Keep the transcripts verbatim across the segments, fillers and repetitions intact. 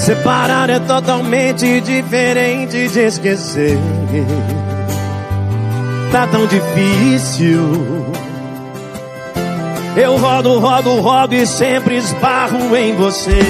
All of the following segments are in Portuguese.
Separar é totalmente diferente de esquecer. Tá tão difícil. Eu rodo, rodo, rodo e sempre esbarro em você,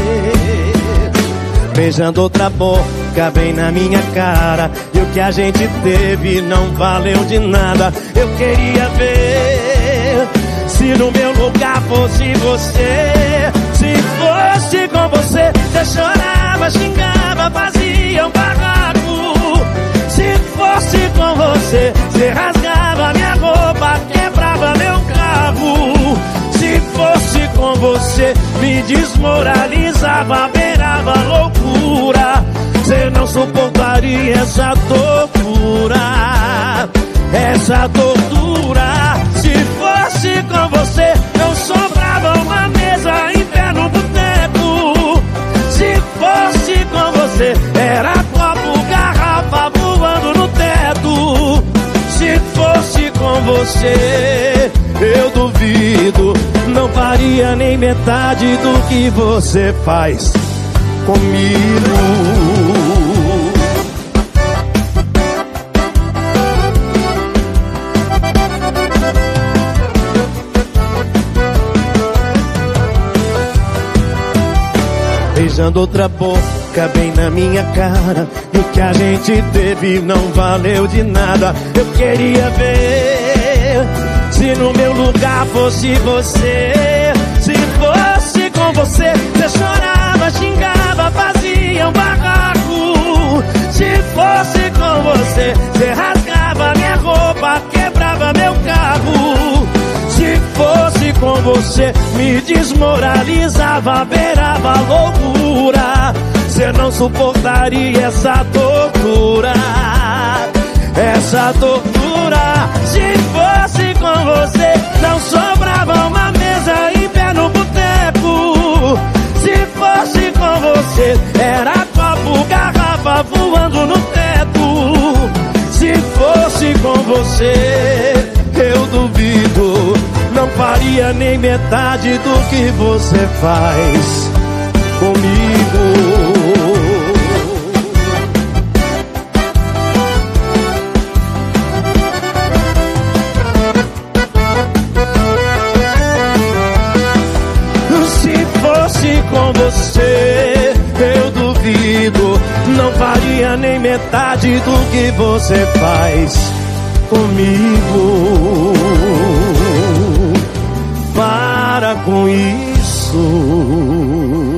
beijando outra boca bem na minha cara. E o que a gente teve não valeu de nada. Eu queria ver se no meu lugar fosse você. Se fosse com você, você chorava, xingava, fazia um barraco. Se fosse com você, você rasgava minha roupa, quebrava meu carro. Se fosse com você, me desmoralizava, beirava loucura. Você não suportaria essa tortura, essa tortura. Se fosse com você, não sobrava uma mesa em pé no boteco. Se fosse com você, era copo, garrafa voando no teto. Se fosse com você, eu duvido, não faria nem metade do que você faz comigo. Beijando outra boca bem na minha cara. E o que a gente teve não valeu de nada. Eu queria ver se no meu lugar fosse você. Se fosse com você, você chorava, xingava, fazia um barraco. Se fosse com você, você rasgava minha roupa, quebrava meu carro. Se fosse com você, me desmoralizava, beirava loucura. Você não suportaria essa tortura, essa tortura. Se fosse com você, não sobrava uma mesa em pé no boteco. Se fosse com você, era copo, garrafa voando no teto. Se fosse com você, eu duvido, não faria nem metade do que você faz comigo. Se fosse com você, eu duvido, não faria nem metade do que você faz comigo. Para com isso.